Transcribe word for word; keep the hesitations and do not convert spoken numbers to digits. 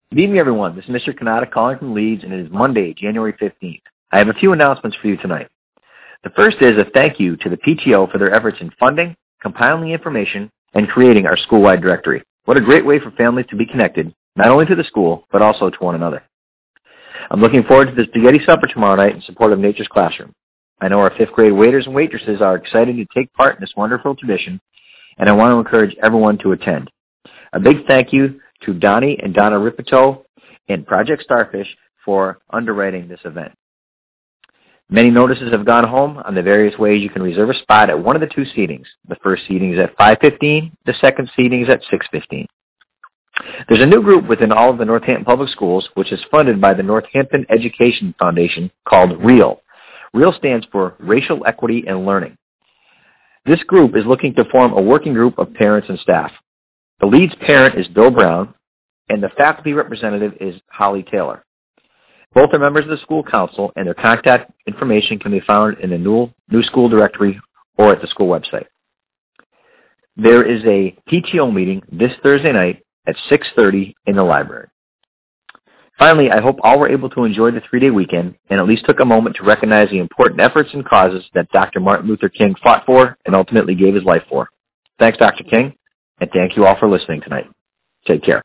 Good evening, everyone. This is Mister Kanata calling from Leeds, and it is Monday, January fifteenth. I have a few announcements for you tonight. The first is a thank you to the P T O for their efforts in funding, compiling information, and creating our school-wide directory. What a great way for families to be connected, not only to the school, but also to one another. I'm looking forward to the spaghetti supper tomorrow night in support of Nature's Classroom. I know our fifth grade waiters and waitresses are excited to take part in this wonderful tradition, and I want to encourage everyone to attend. A big thank you to Donnie and Donna Ripito and Project Starfish for underwriting this event. Many notices have gone home on the various ways you can reserve a spot at one of the two seatings. The first seating is at five fifteen, the second seating is at six fifteen. There's a new group within all of the Northampton Public Schools, which is funded by the Northampton Education Foundation, called REAL. REAL stands for Racial Equity and Learning. This group is looking to form a working group of parents and staff. The lead's parent is Bill Brown, and the faculty representative is Holly Taylor. Both are members of the school council, and their contact information can be found in the new, new school directory or at the school website. There is a P T O meeting this Thursday night at six thirty in the library. Finally, I hope all were able to enjoy the three-day weekend and at least took a moment to recognize the important efforts and causes that Doctor Martin Luther King fought for and ultimately gave his life for. Thanks, Doctor King. And thank you all for listening tonight. Take care.